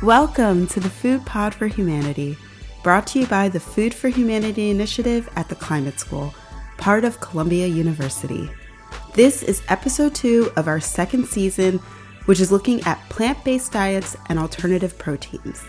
Welcome to the Food Pod for Humanity, brought to you by the Food for Humanity Initiative at the Climate School, part of Columbia University. This is episode 2 of our second season, which is looking at plant-based diets and alternative proteins.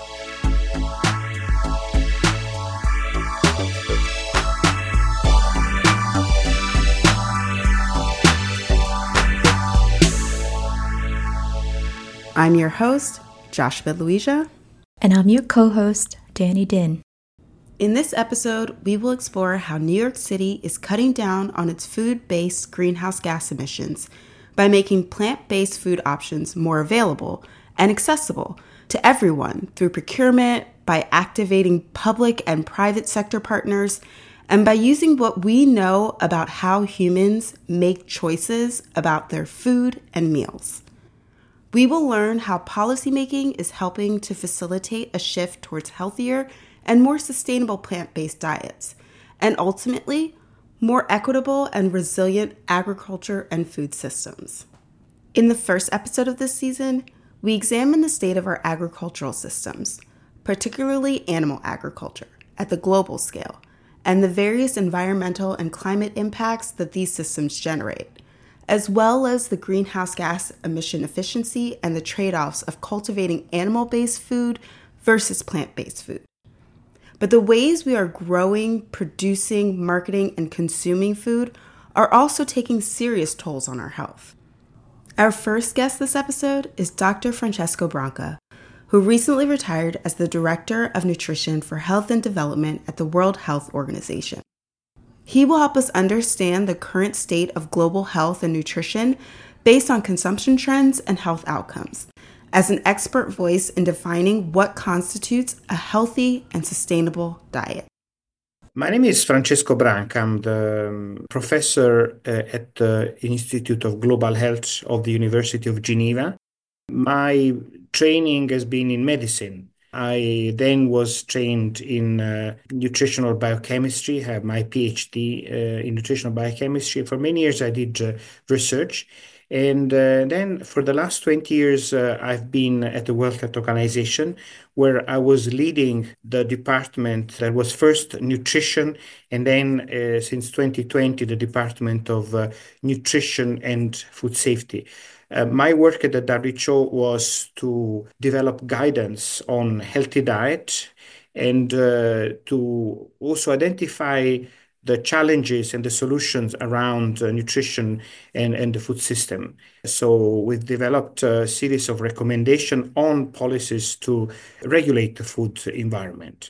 I'm your host, Joshua Louisa. And I'm your co-host, Danny Din. In this episode, we will explore how New York City is cutting down on its food-based greenhouse gas emissions by making plant-based food options more available and accessible to everyone through procurement, by activating public and private sector partners, and by using what we know about how humans make choices about their food and meals. We will learn how policymaking is helping to facilitate a shift towards healthier and more sustainable plant-based diets, and ultimately, more equitable and resilient agriculture and food systems. In the first episode of this season, we examine the state of our agricultural systems, particularly animal agriculture, at the global scale, and the various environmental and climate impacts that these systems generate, as well as the greenhouse gas emission efficiency and the trade-offs of cultivating animal-based food versus plant-based food. But the ways we are growing, producing, marketing, and consuming food are also taking serious tolls on our health. Our first guest this episode is Dr. Francesco Branca, who recently retired as the Director of Nutrition for Health and Development at the World Health Organization. He will help us understand the current state of global health and nutrition based on consumption trends and health outcomes, as an expert voice in defining what constitutes a healthy and sustainable diet. My name is Francesco Branca. I'm the professor at the Institute of Global Health of the University of Geneva. My training has been in medicine. I then was trained in nutritional biochemistry, have my PhD in nutritional biochemistry. For many years, I did research. And then for the last 20 years, I've been at the World Health Organization, where I was leading the department that was first nutrition, and then since 2020, the Department of Nutrition and Food Safety. My work at the WHO was to develop guidance on healthy diet and to also identify the challenges and the solutions around nutrition and the food system. So we've developed a series of recommendations on policies to regulate the food environment.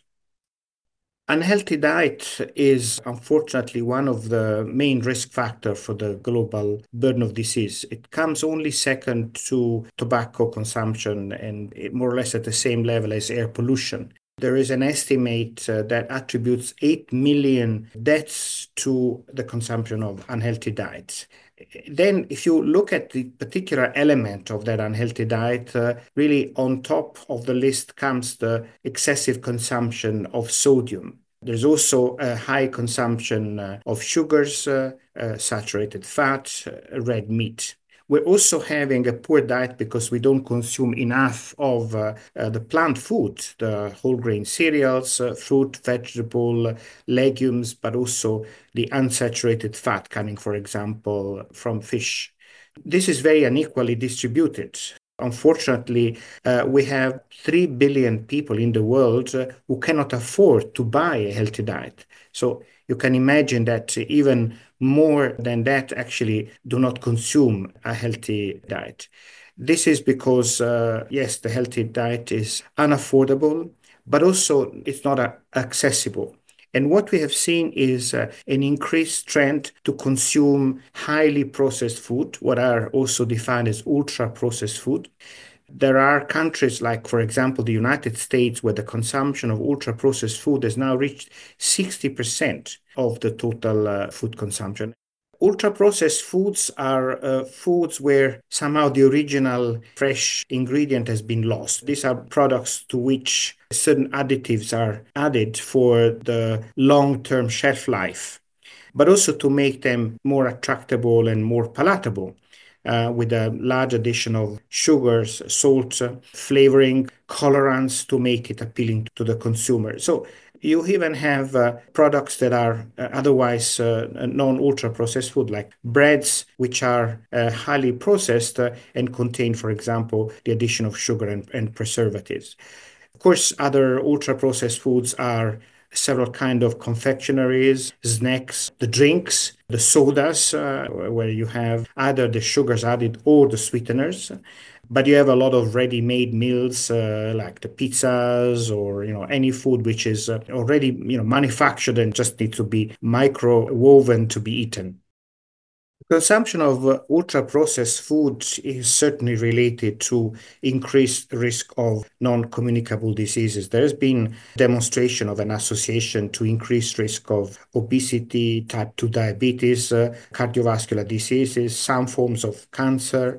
Unhealthy diet is unfortunately one of the main risk factors for the global burden of disease. It comes only second to tobacco consumption and more or less at the same level as air pollution. There is an estimate that attributes 8 million deaths to the consumption of unhealthy diets. Then, if you look at the particular element of that unhealthy diet, really on top of the list comes the excessive consumption of sodium. There's also a high consumption of sugars, saturated fat, red meat. We're also having a poor diet because we don't consume enough of the plant food, the whole grain cereals, fruit, vegetable, legumes, but also the unsaturated fat coming, for example, from fish. This is very unequally distributed. Unfortunately, we have 3 billion people in the world who cannot afford to buy a healthy diet. So you can imagine that even more than that actually do not consume a healthy diet. This is because, yes, the healthy diet is unaffordable, but also it's not accessible. And what we have seen is an increased trend to consume highly processed food, what are also defined as ultra-processed food. There are countries like, for example, the United States, where the consumption of ultra-processed food has now reached 60% of the total food consumption. Ultra-processed foods are foods where somehow the original fresh ingredient has been lost. These are products to which certain additives are added for the long-term shelf life, but also to make them more attractable and more palatable. with a large addition of sugars, salt, flavoring, colorants to make it appealing to the consumer. So you even have products that are otherwise non-ultra processed food, like breads, which are highly processed and contain, for example, the addition of sugar and preservatives. Of course, other ultra-processed foods are several kind of confectionaries, snacks, the drinks, the sodas, where you have either the sugars added or the sweeteners. But you have a lot of ready-made meals like the pizzas or any food which is already manufactured and just needs to be micro-woven to be eaten. Consumption of ultra-processed food is certainly related to increased risk of non-communicable diseases. There has been demonstration of an association to increased risk of obesity, type 2 diabetes, cardiovascular diseases, some forms of cancer.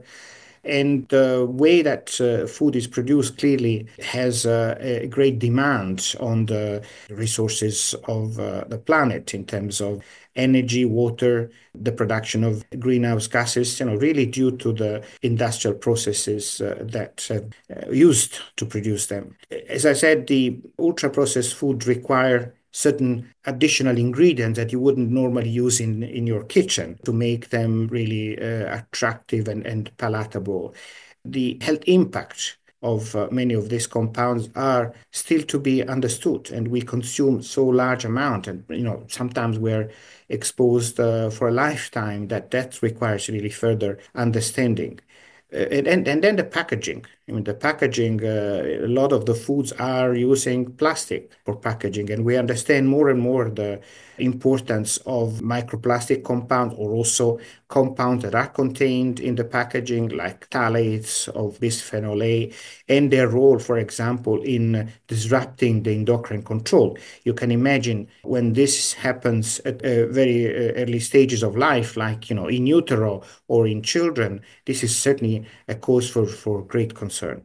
And the way that food is produced clearly has a great demand on the resources of the planet in terms of energy, water, the production of greenhouse gases, really due to the industrial processes that used to produce them. As I said, the ultra-processed food require certain additional ingredients that you wouldn't normally use in your kitchen to make them really attractive and palatable. The health impact of many of these compounds are still to be understood, and we consume so large amount, and sometimes we're exposed for a lifetime that requires really further understanding. And then the packaging. I mean, the packaging, a lot of the foods are using plastic for packaging, and we understand more and more the importance of microplastic compounds or also compounds that are contained in the packaging, like phthalates of bisphenol A, and their role, for example, in disrupting the endocrine control. You can imagine when this happens at very early stages of life, like in utero or in children, this is certainly a cause for great concern.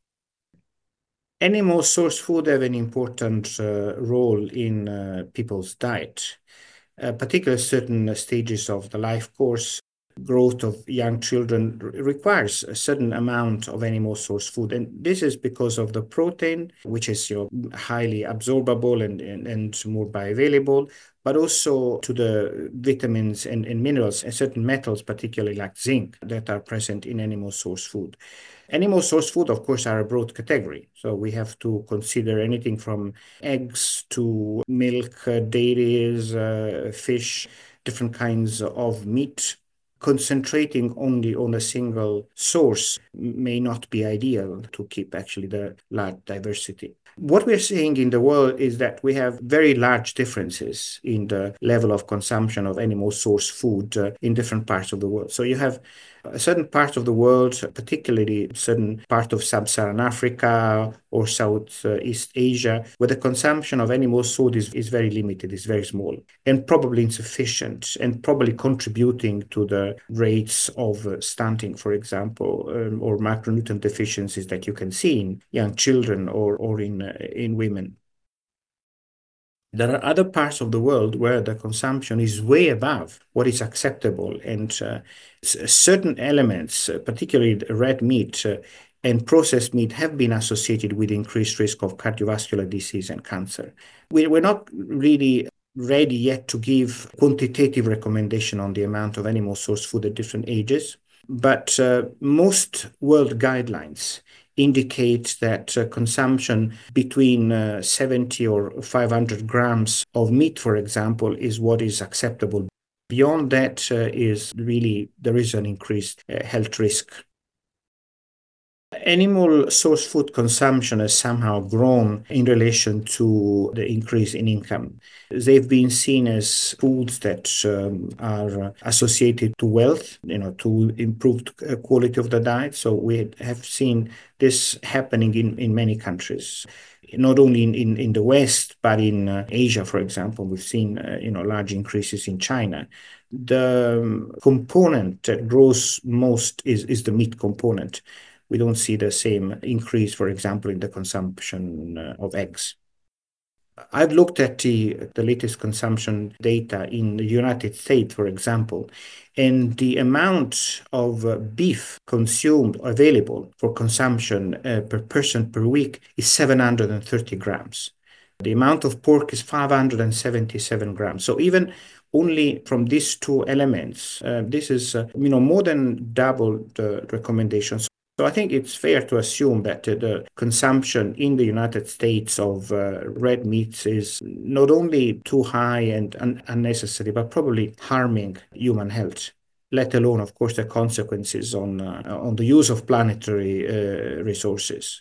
Animal source food have an important role in people's diet, particularly certain stages of the life course. Growth of young children requires a certain amount of animal source food, and this is because of the protein, which is highly absorbable and more bioavailable, but also to the vitamins and minerals and certain metals, particularly like zinc, that are present in animal source food. Animal source food, of course, are a broad category. So we have to consider anything from eggs to milk, dairies, fish, different kinds of meat. Concentrating only on a single source may not be ideal to keep actually the large diversity. What we're seeing in the world is that we have very large differences in the level of consumption of animal source food in different parts of the world. So you have a certain part of the world, particularly a certain part of sub-Saharan Africa or Southeast Asia, where the consumption of animal food is very limited, is very small, and probably insufficient, and probably contributing to the rates of stunting, for example, or macronutrient deficiencies that you can see in young children or in women. There are other parts of the world where the consumption is way above what is acceptable, and certain elements, particularly red meat and processed meat, have been associated with increased risk of cardiovascular disease and cancer. We're not really ready yet to give quantitative recommendation on the amount of animal source food at different ages, but most world guidelines indicate that consumption between 70 or 500 grams of meat, for example, is what is acceptable. Beyond that there is an increased health risk. Animal source food consumption has somehow grown in relation to the increase in income. They've been seen as foods that are associated to wealth, to improved quality of the diet. So we have seen this happening in many countries, not only in the West, but in Asia, for example. We've seen large increases in China. The component that grows most is the meat component. We don't see the same increase, for example, in the consumption of eggs. I've looked at the latest consumption data in the United States, for example, and the amount of beef consumed available for consumption per person per week is 730 grams. The amount of pork is 577 grams. So even only from these two elements, this is more than double the recommendations. So I think it's fair to assume that the consumption in the United States of red meats is not only too high and unnecessary, but probably harming human health, let alone, of course, the consequences on the use of planetary resources.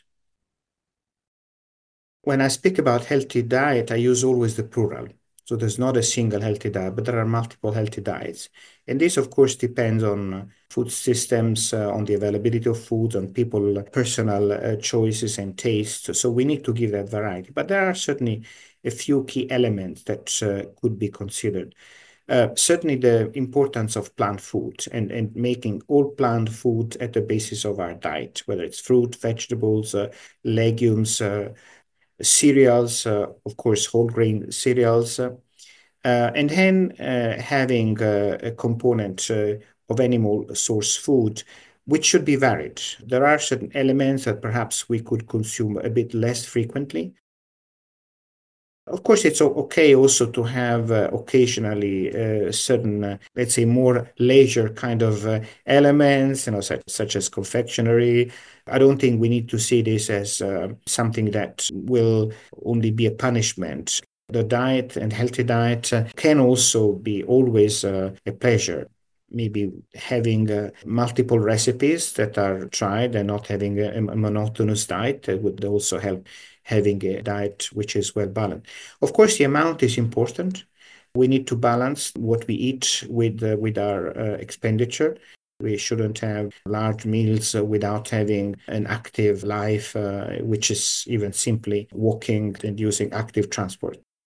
When I speak about healthy diet, I use always the plural. So there's not a single healthy diet, but there are multiple healthy diets. And this, of course, depends on food systems, on the availability of food, on people's personal choices and tastes. So we need to give that variety. But there are certainly a few key elements that could be considered. Certainly the importance of plant food and making all plant food at the basis of our diet, whether it's fruit, vegetables, legumes, cereals, of course, whole grain cereals, and then having a component of animal source food, which should be varied. There are certain elements that perhaps we could consume a bit less frequently. Of course, it's okay also to have occasionally certain, let's say, more leisure kind of elements, such as confectionery. I don't think we need to see this as something that will only be a punishment. The diet and healthy diet can also be always a pleasure. Maybe having multiple recipes that are tried and not having a monotonous diet would also help having a diet which is well balanced. Of course, the amount is important. We need to balance what we eat with our expenditure. We shouldn't have large meals without having an active life, which is even simply walking and using active transport.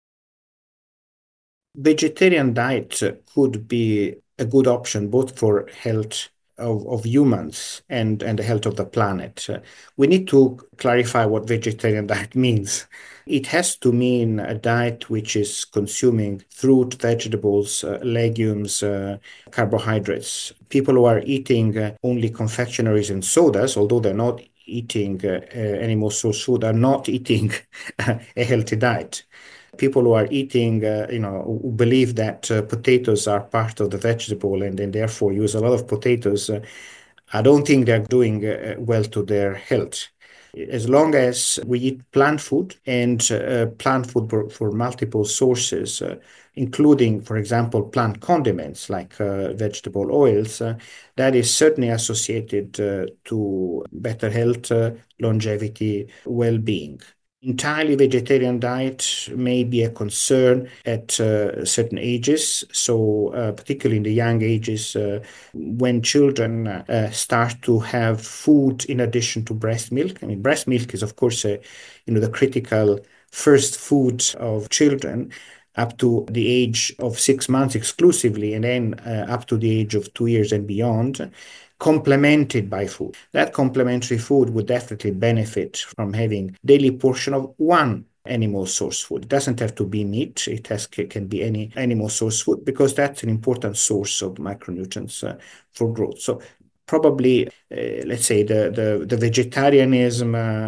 Vegetarian diet could be a good option both for health of humans and the health of the planet. We need to clarify what vegetarian diet means. It has to mean a diet which is consuming fruit, vegetables, legumes, carbohydrates. People who are eating only confectionaries and sodas, although they're not eating animal source food, are not eating a healthy diet. People who are eating, who believe that potatoes are part of the vegetable and therefore use a lot of potatoes, I don't think they're doing well to their health. As long as we eat plant food and plant food for multiple sources, including, for example, plant condiments like vegetable oils, that is certainly associated to better health, longevity, well-being. Entirely vegetarian diet may be a concern at certain ages. So particularly in the young ages, when children start to have food in addition to breast milk. I mean, breast milk is, of course, the critical first food of children up to the age of 6 months exclusively, and then up to the age of 2 years and beyond, complemented by food. That complementary food would definitely benefit from having daily portion of one animal source food. It doesn't have to be meat. Can be any animal source food because that's an important source of micronutrients for growth. So probably, let's say the vegetarianism,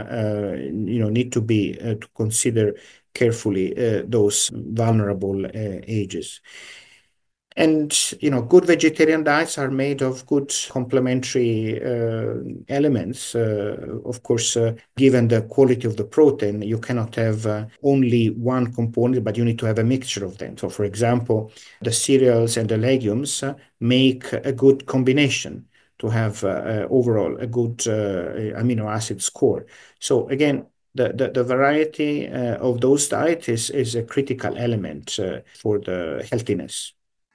need to be to consider carefully those vulnerable ages. And, good vegetarian diets are made of good complementary elements. Of course, given the quality of the protein, you cannot have only one component, but you need to have a mixture of them. So, for example, the cereals and the legumes make a good combination to have overall a good amino acid score. So, again, the variety of those diets is a critical element for the healthiness.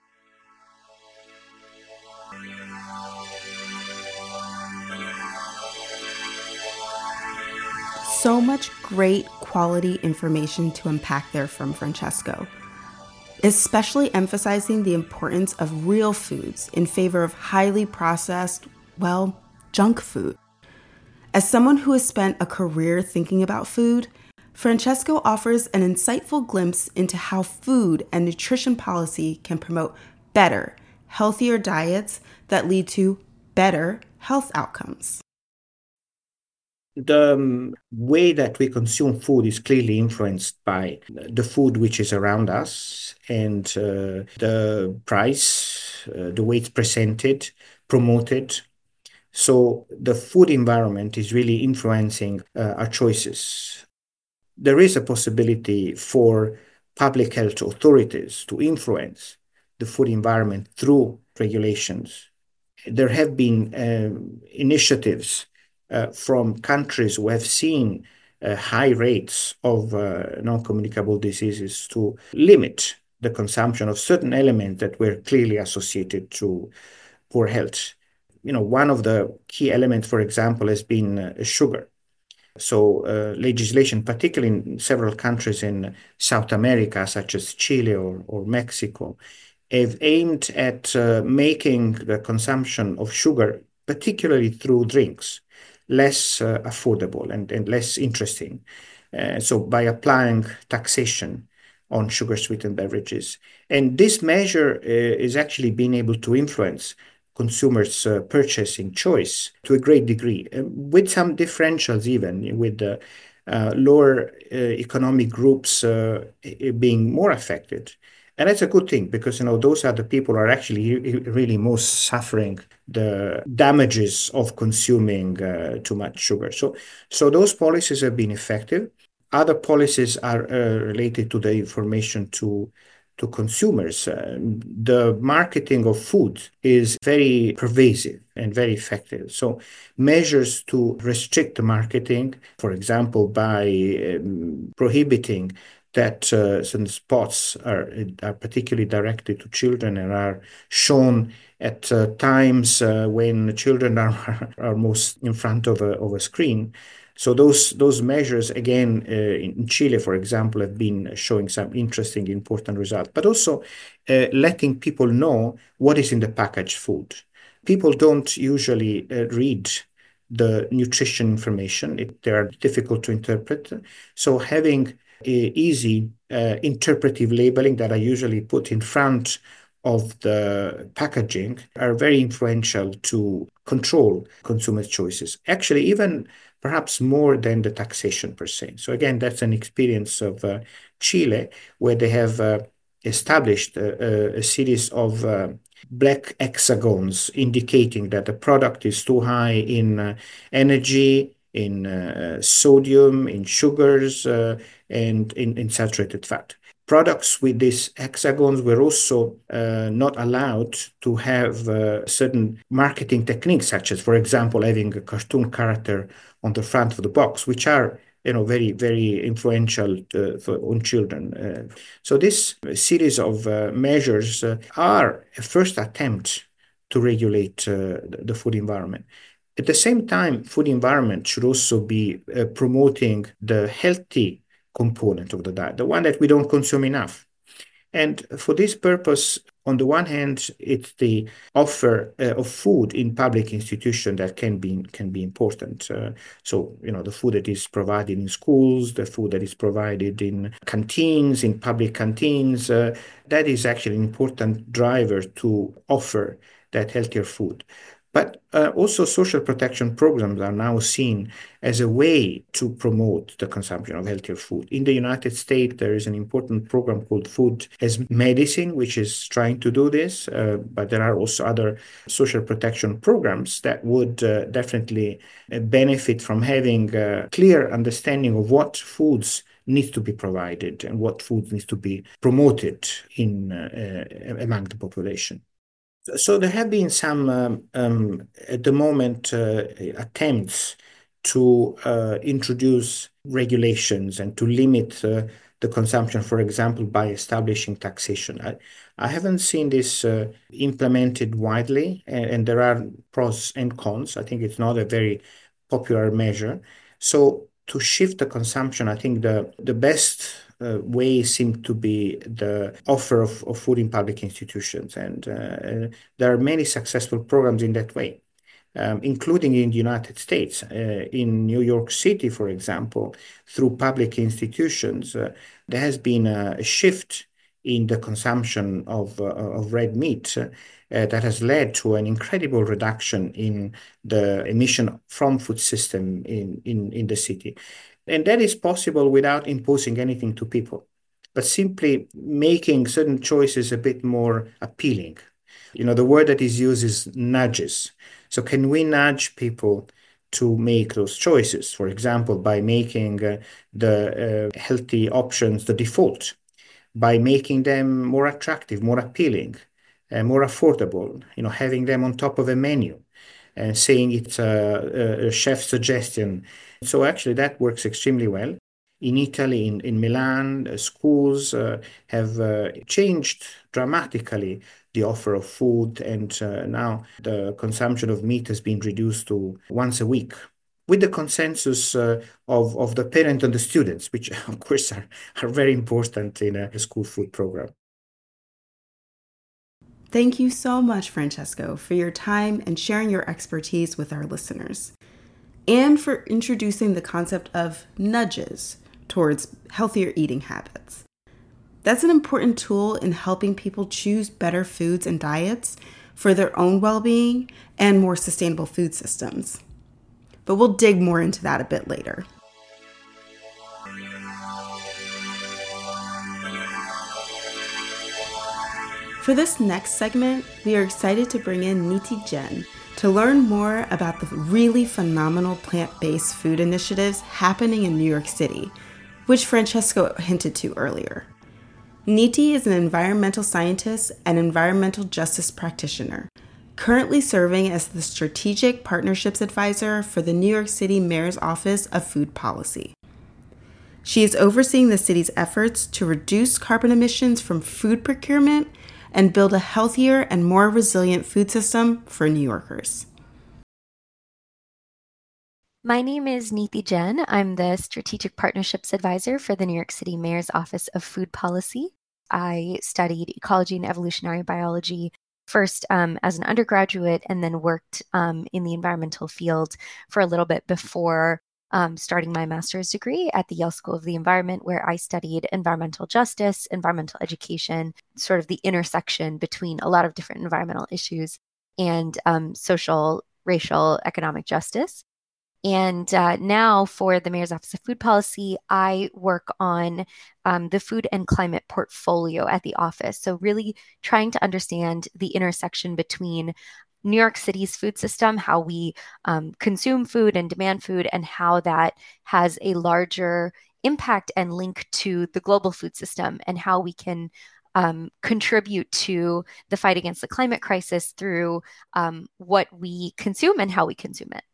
So much great quality information to unpack there from Francesco, especially emphasizing the importance of real foods in favor of highly processed, junk food. As someone who has spent a career thinking about food, Francesco offers an insightful glimpse into how food and nutrition policy can promote better, healthier diets that lead to better health outcomes. The way that we consume food is clearly influenced by the food which is around us and the price, the way it's presented, promoted. So the food environment is really influencing our choices. There is a possibility for public health authorities to influence the food environment through regulations. There have been initiatives from countries who have seen high rates of non-communicable diseases to limit the consumption of certain elements that were clearly associated to poor health. One of the key elements, for example, has been sugar. So legislation, particularly in several countries in South America, such as Chile or Mexico, have aimed at making the consumption of sugar, particularly through drinks, less affordable and less interesting. So by applying taxation on sugar-sweetened beverages. And this measure is actually being able to influence consumers' purchasing choice to a great degree, with some differentials even, with the lower economic groups being more affected. And that's a good thing because those are the people who are actually really most suffering the damages of consuming too much sugar. So those policies have been effective. Other policies are related to the information to consumers. The marketing of food is very pervasive and very effective. So measures to restrict the marketing, for example, by prohibiting that certain spots are particularly directed to children and are shown at times when children are most in front of a screen. So those measures, again, in Chile, for example, have been showing some interesting, important results, but also letting people know what is in the packaged food. People don't usually read the nutrition information. They are difficult to interpret. So having easy interpretive labeling that I usually put in front of the packaging are very influential to control consumers' choices. Actually, even perhaps more than the taxation per se. So again, that's an experience of Chile, where they have established a series of black hexagons indicating that the product is too high in energy, in sodium, in sugars, and in saturated fat. Products with these hexagons were also not allowed to have certain marketing techniques, such as, for example, having a cartoon character on the front of the box, which are very, very influential on children. So this series of measures are a first attempt to regulate the food environment. At the same time, food environment should also be promoting the healthy component of the diet, the one that we don't consume enough. And for this purpose, on the one hand, it's the offer of food in public institutions that can be important. So the food that is provided in schools, the food that is provided in canteens, in public canteens, that is actually an important driver to offer that healthier food. But also social protection programs are now seen as a way to promote the consumption of healthier food. In the United States, there is an important program called Food as Medicine, which is trying to do this. But there are also other social protection programs that would definitely benefit from having a clear understanding of what foods needs to be provided and what foods needs to be promoted in among the population. So there have been some, at the moment, attempts to introduce regulations and to limit the consumption, for example, by establishing taxation. I haven't seen this implemented widely, and there are pros and cons. I think it's not a very popular measure. So to shift the consumption, I think the best way seems to be the offer of food in public institutions. And there are many successful programs in that way. including in the United States. In New York City, for example, through public institutions, there has been a shift in the consumption of red meat that has led to an incredible reduction in the emission from food system in the city. And that is possible without imposing anything to people, but simply making certain choices a bit more appealing. The word that is used is nudges. So can we nudge people to make those choices? For example, by making the healthy options the default, by making them more attractive, more appealing, more affordable, having them on top of a menu and saying it's a chef's suggestion. So actually that works extremely well. In Italy, in Milan, schools have changed dramatically the offer of food, and now the consumption of meat has been reduced to once a week, with the consensus of the parent and the students, which of course are very important in a school food program. Thank you so much, Francesco, for your time and sharing your expertise with our listeners, and for introducing the concept of nudges towards healthier eating habits. That's an important tool in helping people choose better foods and diets for their own well-being and more sustainable food systems. But we'll dig more into that a bit later. For this next segment, we are excited to bring in Niti Jain to learn more about the really phenomenal plant-based food initiatives happening in New York City, which Francesco hinted to earlier. Niti is an environmental scientist and environmental justice practitioner, currently serving as the Strategic Partnerships Advisor for the New York City Mayor's Office of Food Policy. She is overseeing the city's efforts to reduce carbon emissions from food procurement and build a healthier and more resilient food system for New Yorkers. My name is Niti Jain. I'm the Strategic Partnerships Advisor for the New York City Mayor's Office of Food Policy. I studied ecology and evolutionary biology first as an undergraduate, and then worked in the environmental field for a little bit before starting my master's degree at the Yale School of the Environment, where I studied environmental justice, environmental education, sort of the intersection between a lot of different environmental issues and social, racial, economic justice. And now for the Mayor's Office of Food Policy, I work on the food and climate portfolio at the office. So really trying to understand the intersection between New York City's food system, how we consume food and demand food, and how that has a larger impact and link to the global food system, and how we can contribute to the fight against the climate crisis through what we consume and how we consume it.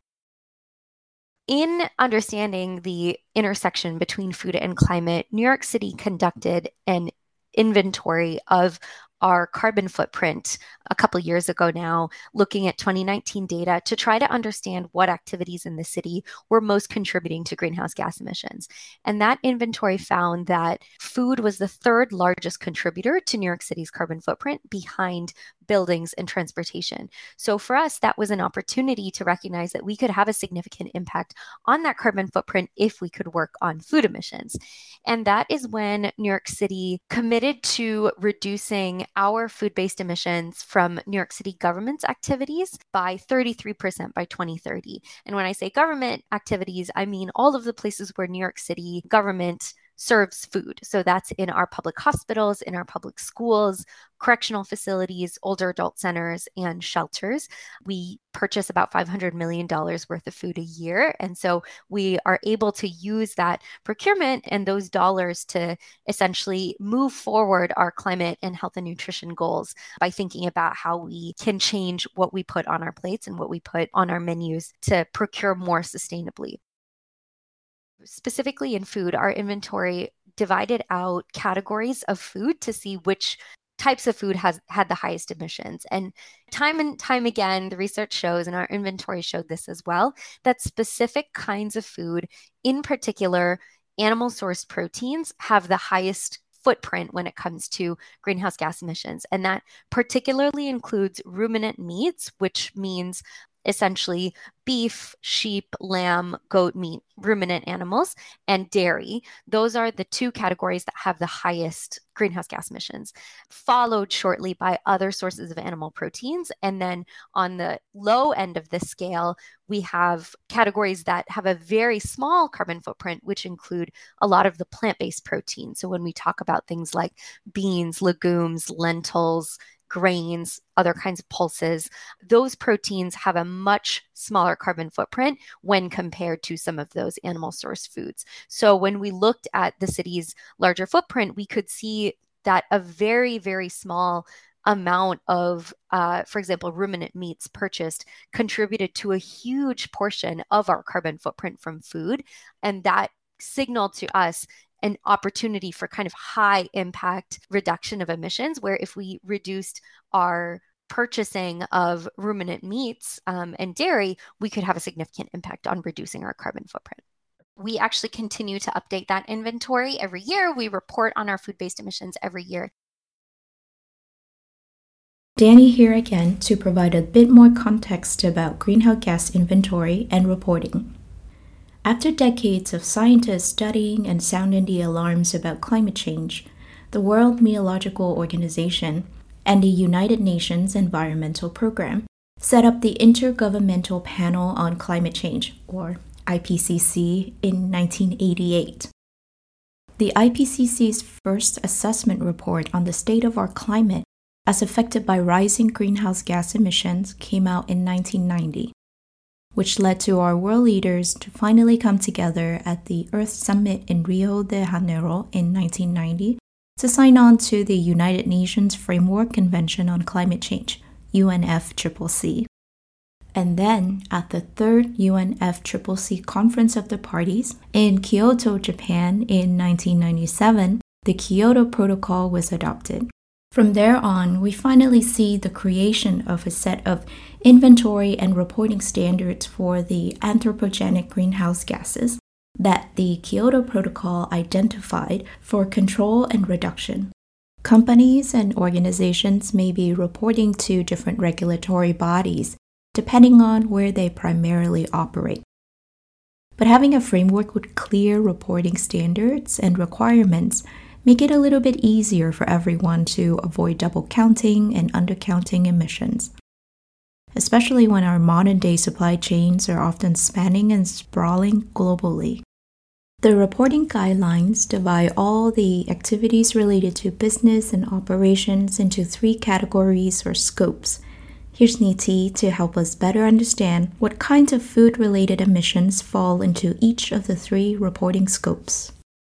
In understanding the intersection between food and climate, New York City conducted an inventory of our carbon footprint a couple years ago now, looking at 2019 data to try to understand what activities in the city were most contributing to greenhouse gas emissions. And that inventory found that food was the third largest contributor to New York City's carbon footprint, behind buildings and transportation. So for us, that was an opportunity to recognize that we could have a significant impact on that carbon footprint if we could work on food emissions. And that is when New York City committed to reducing our food-based emissions from New York City government's activities by 33% by 2030. And when I say government activities, I mean all of the places where New York City government serves food. So that's in our public hospitals, in our public schools, correctional facilities, older adult centers, and shelters. We purchase about $500 million worth of food a year. And so we are able to use that procurement and those dollars to essentially move forward our climate and health and nutrition goals by thinking about how we can change what we put on our plates and what we put on our menus to procure more sustainably. Specifically in food, our inventory divided out categories of food to see which types of food has had the highest emissions. And time again, the research shows, and our inventory showed this as well, that specific kinds of food, in particular animal sourced proteins, have the highest footprint when it comes to greenhouse gas emissions. And that particularly includes ruminant meats, which means essentially beef, sheep, lamb, goat meat, ruminant animals, and dairy. Those are the two categories that have the highest greenhouse gas emissions, followed shortly by other sources of animal proteins. And then on the low end of the scale, we have categories that have a very small carbon footprint, which include a lot of the plant-based proteins. So when we talk about things like beans, legumes, lentils, grains, other kinds of pulses, those proteins have a much smaller carbon footprint when compared to some of those animal source foods. So when we looked at the city's larger footprint, we could see that a very, very small amount of, for example, ruminant meats purchased contributed to a huge portion of our carbon footprint from food. And that signaled to us an opportunity for kind of high impact reduction of emissions, where if we reduced our purchasing of ruminant meats and dairy, we could have a significant impact on reducing our carbon footprint. We actually continue to update that inventory every year. We report on our food-based emissions every year. Danny here again to provide a bit more context about greenhouse gas inventory and reporting. After decades of scientists studying and sounding the alarms about climate change, the World Meteorological Organization and the United Nations Environmental Program set up the Intergovernmental Panel on Climate Change, or IPCC, in 1988. The IPCC's first assessment report on the state of our climate as affected by rising greenhouse gas emissions came out in 1990. Which led to our world leaders to finally come together at the Earth Summit in Rio de Janeiro in 1990 to sign on to the United Nations Framework Convention on Climate Change, UNFCCC. And then, at the third UNFCCC Conference of the Parties in Kyoto, Japan in 1997, the Kyoto Protocol was adopted. From there on, we finally see the creation of a set of inventory and reporting standards for the anthropogenic greenhouse gases that the Kyoto Protocol identified for control and reduction. Companies and organizations may be reporting to different regulatory bodies depending on where they primarily operate. But having a framework with clear reporting standards and requirements make it a little bit easier for everyone to avoid double counting and undercounting emissions, especially when our modern-day supply chains are often spanning and sprawling globally. The reporting guidelines divide all the activities related to business and operations into 3 categories or scopes. Here's Niti to help us better understand what kinds of food-related emissions fall into each of the 3 reporting scopes.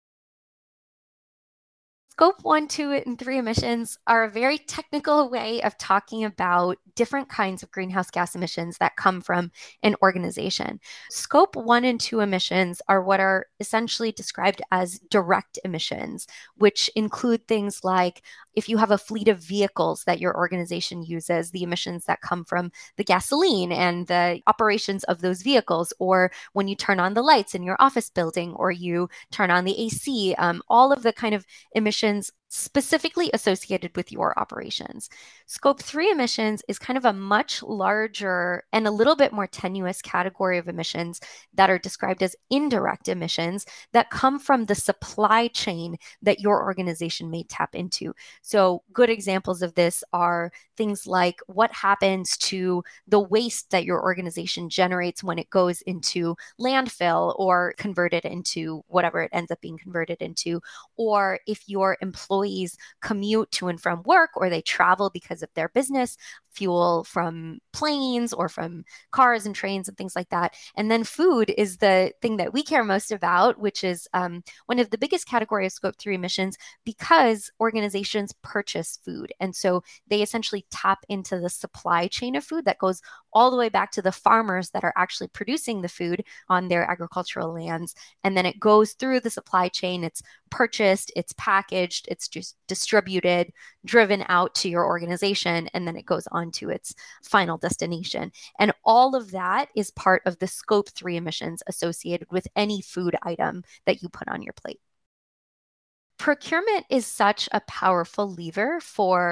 Scope 1, 2, and 3 emissions are a very technical way of talking about different kinds of greenhouse gas emissions that come from an organization. Scope 1 and 2 emissions are what are essentially described as direct emissions, which include things like if you have a fleet of vehicles that your organization uses, the emissions that come from the gasoline and the operations of those vehicles, or when you turn on the lights in your office building or you turn on the AC, all of the kind of emissions specifically associated with your operations. Scope 3 emissions is kind of a much larger and a little bit more tenuous category of emissions that are described as indirect emissions that come from the supply chain that your organization may tap into. So good examples of this are things like what happens to the waste that your organization generates when it goes into landfill or converted into whatever it ends up being converted into, or if your employees commute to and from work or they travel because of their business, fuel from planes or from cars and trains and things like that. And then food is the thing that we care most about, which is one of the biggest categories of Scope 3 emissions because organizations purchase food. And so they essentially tap into the supply chain of food that goes all the way back to the farmers that are actually producing the food on their agricultural lands. And then it goes through the supply chain. It's purchased, it's packaged, it's just distributed, driven out to your organization, and then it goes on to its final destination. And all of that is part of the Scope 3 emissions associated with any food item that you put on your plate. Procurement is such a powerful lever for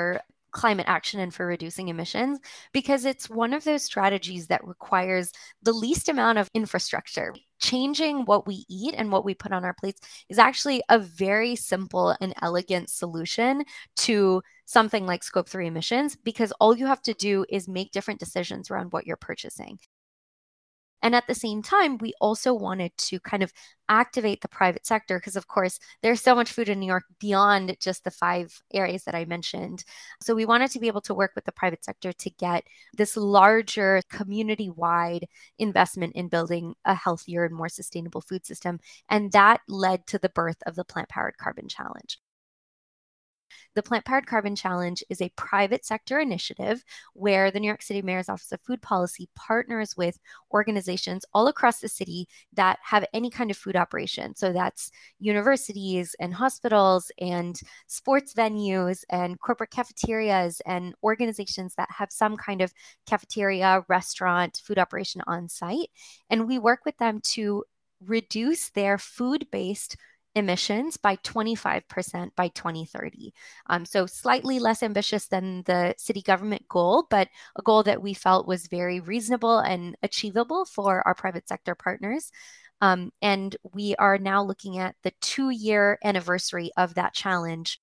climate action and for reducing emissions, because it's one of those strategies that requires the least amount of infrastructure. Changing what we eat and what we put on our plates is actually a very simple and elegant solution to something like Scope 3 emissions, because all you have to do is make different decisions around what you're purchasing. And at the same time, we also wanted to kind of activate the private sector because, of course, there's so much food in New York beyond just the 5 areas that I mentioned. So we wanted to be able to work with the private sector to get this larger community-wide investment in building a healthier and more sustainable food system. And that led to the birth of the Plant-Powered Carbon Challenge. The Plant-Powered Carbon Challenge is a private sector initiative where the New York City Mayor's Office of Food Policy partners with organizations all across the city that have any kind of food operation. So that's universities and hospitals and sports venues and corporate cafeterias and organizations that have some kind of cafeteria, restaurant, food operation on site. And we work with them to reduce their food-based emissions by 25% by 2030. So slightly less ambitious than the city government goal, but a goal that we felt was very reasonable and achievable for our private sector partners. And we are now looking at the 2-year anniversary of that challenge.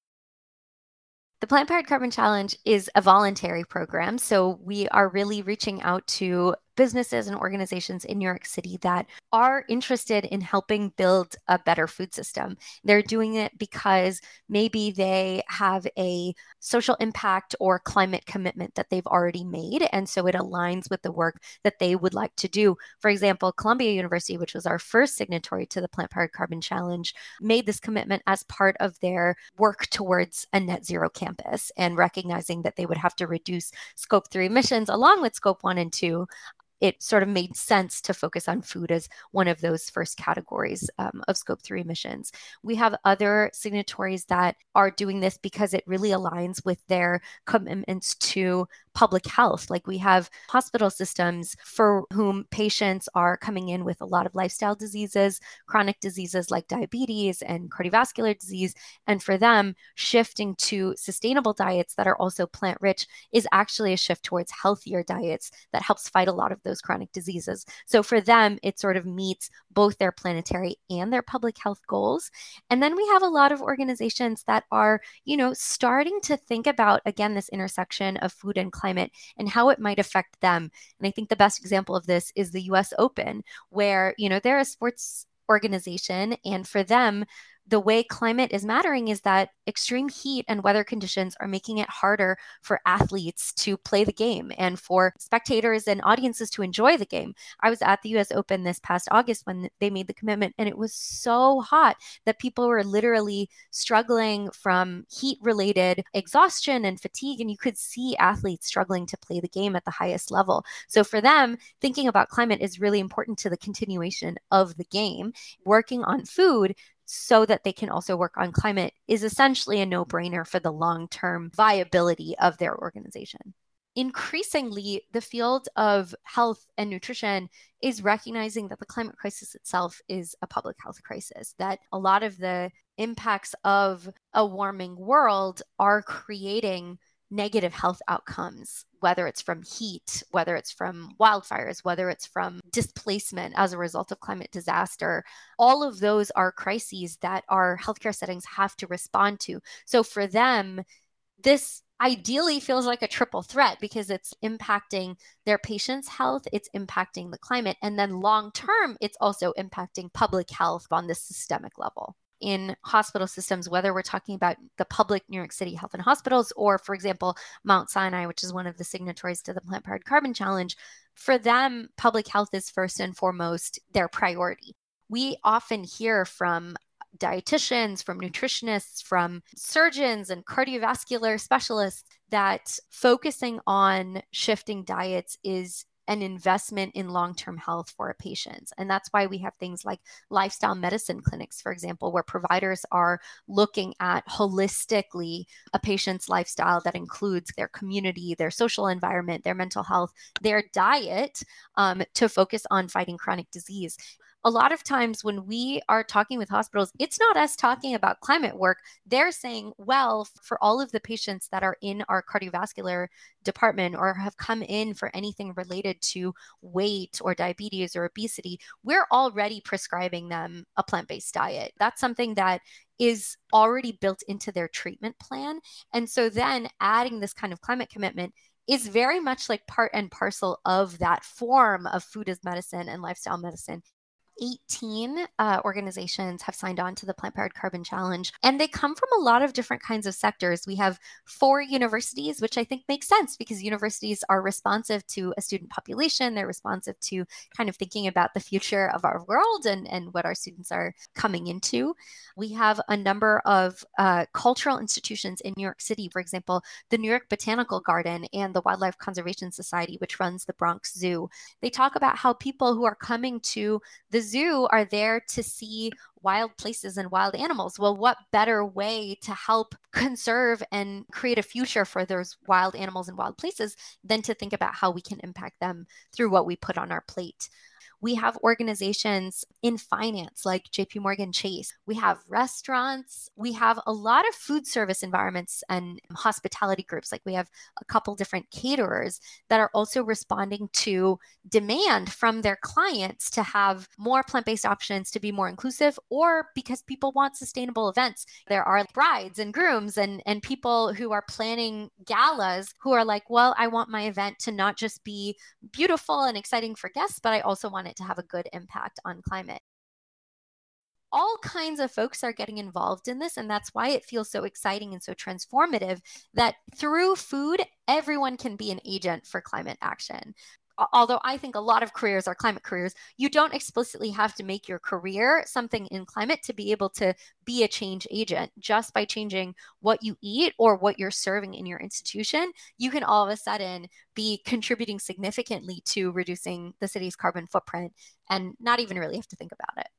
The Plant-Powered Carbon Challenge is a voluntary program, so we are really reaching out to businesses and organizations in New York City that are interested in helping build a better food system. They're doing it because maybe they have a social impact or climate commitment that they've already made, and so it aligns with the work that they would like to do. For example, Columbia University, which was our first signatory to the Plant-Powered Carbon Challenge, made this commitment as part of their work towards a net zero campus and recognizing that they would have to reduce Scope 3 emissions along with Scope 1 and 2. It sort of made sense to focus on food as one of those first categories of Scope 3 emissions. We have other signatories that are doing this because it really aligns with their commitments to public health. Like we have hospital systems for whom patients are coming in with a lot of lifestyle diseases, chronic diseases like diabetes and cardiovascular disease. And for them, shifting to sustainable diets that are also plant-rich is actually a shift towards healthier diets that helps fight a lot of those chronic diseases. So for them, it sort of meets both their planetary and their public health goals. And then we have a lot of organizations that are, starting to think about, again, this intersection of food and climate and how it might affect them. And I think the best example of this is the US Open, where, they're a sports organization, and for them, the way climate is mattering is that extreme heat and weather conditions are making it harder for athletes to play the game and for spectators and audiences to enjoy the game. I was at the US Open this past August when they made the commitment, and it was so hot that people were literally struggling from heat-related exhaustion and fatigue, and you could see athletes struggling to play the game at the highest level. So for them, thinking about climate is really important to the continuation of the game. Working on food so that they can also work on climate is essentially a no-brainer for the long-term viability of their organization. Increasingly, the field of health and nutrition is recognizing that the climate crisis itself is a public health crisis, that a lot of the impacts of a warming world are creating negative health outcomes, whether it's from heat, whether it's from wildfires, whether it's from displacement as a result of climate disaster. All of those are crises that our healthcare settings have to respond to. So for them, this ideally feels like a triple threat because it's impacting their patients' health, it's impacting the climate, and then long term, it's also impacting public health on this systemic level. In hospital systems, whether we're talking about the public New York City Health and Hospitals or, for example, Mount Sinai, which is one of the signatories to the Plant-Powered Carbon Challenge, for them, public health is first and foremost their priority. We often hear from dietitians, from nutritionists, from surgeons and cardiovascular specialists that focusing on shifting diets is an investment in long-term health for patients. And that's why we have things like lifestyle medicine clinics, for example, where providers are looking at holistically a patient's lifestyle that includes their community, their social environment, their mental health, their diet, to focus on fighting chronic disease. a lot of times when we are talking with hospitals, it's not us talking about climate work. They're saying, well, for all of the patients that are in our cardiovascular department or have come in for anything related to weight or diabetes or obesity, we're already prescribing them a plant-based diet. That's something that is already built into their treatment plan. And so then adding this kind of climate commitment is very much like part and parcel of that form of food as medicine and lifestyle medicine. 18 organizations have signed on to the Plant-Powered Carbon Challenge, and they come from a lot of different kinds of sectors. We have 4 universities, which I think makes sense because universities are responsive to a student population. They're responsive to kind of thinking about the future of our world and what our students are coming into. We have a number of cultural institutions in New York City, for example, the New York Botanical Garden and the Wildlife Conservation Society, which runs the Bronx Zoo. They talk about how people who are coming to the zoo are there to see wild places and wild animals. Well, what better way to help conserve and create a future for those wild animals and wild places than to think about how we can impact them through what we put on our plate? We have organizations in finance like JP Morgan Chase. We have restaurants. We have a lot of food service environments and hospitality groups. Like we have a couple different caterers that are also responding to demand from their clients to have more plant-based options, to be more inclusive, or because people want sustainable events. There are brides and grooms and people who are planning galas who are like, well, I want my event to not just be beautiful and exciting for guests, but I also want it to have a good impact on climate. All kinds of folks are getting involved in this, and that's why it feels so exciting and so transformative that through food, everyone can be an agent for climate action. Although I think a lot of careers are climate careers, you don't explicitly have to make your career something in climate to be able to be a change agent. Just by changing what you eat or what you're serving in your institution, you can all of a sudden be contributing significantly to reducing the city's carbon footprint and not even really have to think about it.